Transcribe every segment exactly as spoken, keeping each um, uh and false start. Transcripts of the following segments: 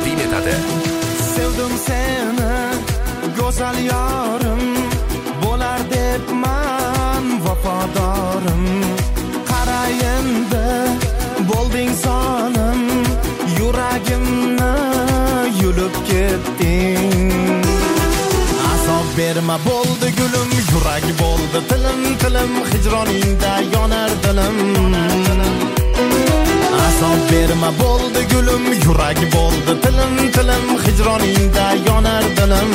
taqdim etadi. Sevdim seni go'zal yorim, bo'lar debman vafodorim. Qara endi bo'lding sonim, yuragimni yulib ketding. Azob berma bo'ldi gulim, yurak bo'ldi tilim tilim, hijroningda yonar dilim. Azob berma bo'ldi gulim, yurak bo'ldi tilim tilim, hijroningda yonar dilim.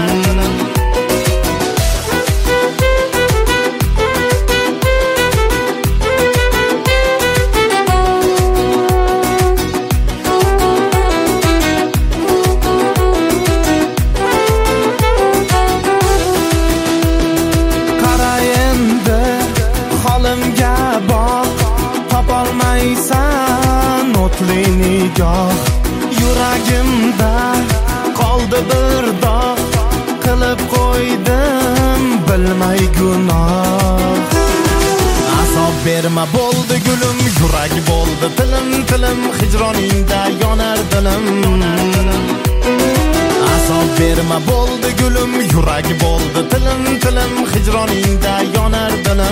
Qara endi holimga boq, topolmaysan o'tli nigoh. Yuragimda qoldi bir dog', qilib qo'ydim bilmay gunoh. Azob berma bo'ldi gulim, yurak bo'ldi tilim tilim, hijroningda yonar dilim. Azob berma bo'ldi gulim, yurak bo'ldi tilim tilim, hijroningda yonar dilim.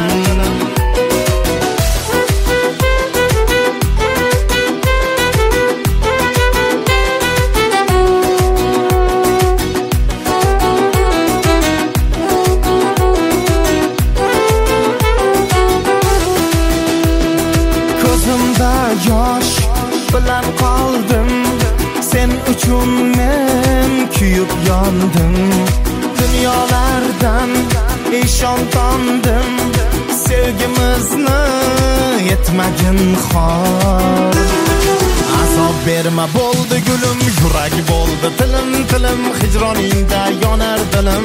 Ko'zimda yosh bilan qoldim, sen uchun men kuyib yondim. Dunyolardan eshon tondim, sevgimizni yetmagin xor. Azob berma bo'ldi gulim, yurak bo'ldi tilim tilim, hijroningda yonar dilim.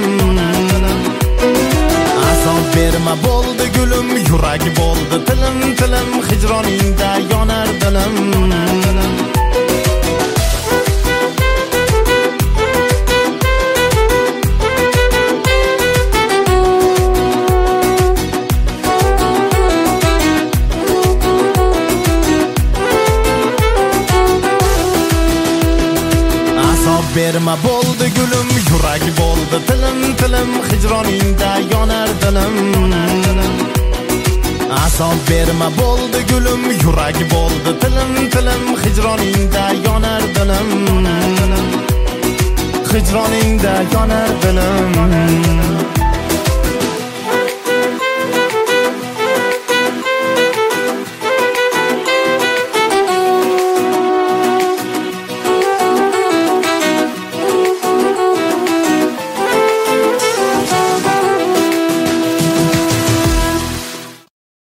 Azob berma bo'ldi gulim, yurak bo'ldi tilim tilim, hijroningda yonar dilim. Azob berma bo'ldi gulim, yurak bo'ldi tilim tilim, hijroningda yonar dilim. Azob berma bo'ldi gulim, yurak bo'ldi tilim tilim, hijroningda yonar dilim. Hijroningda yonar dilim.